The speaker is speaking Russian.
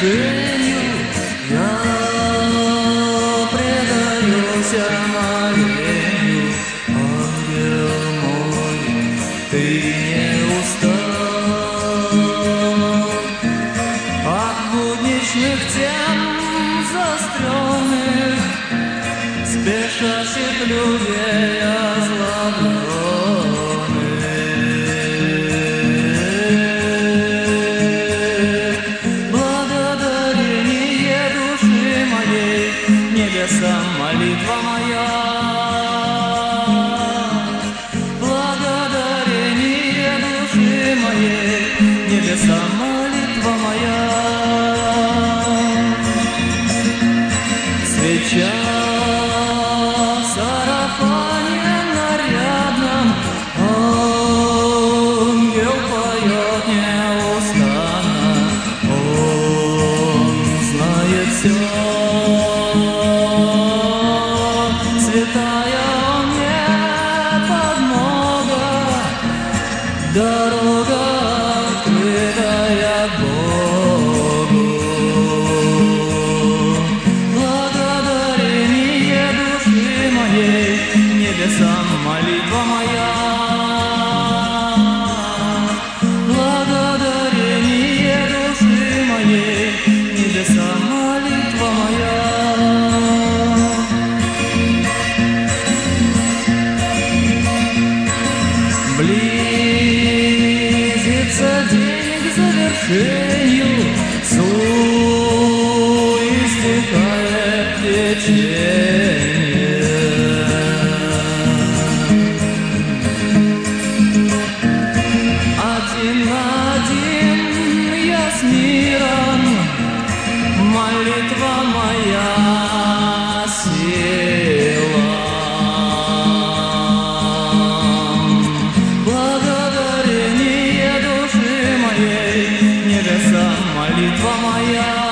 завершению я предаюсь омовению. Ангел мой, ты не устал от будничных тем заостренных, спешащих людей озлобленных. Благодарение души моей небесам молитва моя. Благодарение души моей небесам молитва моя. Свеча в сарафане нарядном, ангел поет неустанно, он знает все. Святая он мне подмога, дорога открытая к Богу. Благодарение души моей небесам молитва моя. Благодарение души моей небесам молитва моя. Близится день к завершению, истекает течение. Один на один я с миром, молитва моя сила. Благодарение души моей небесам молитва моя.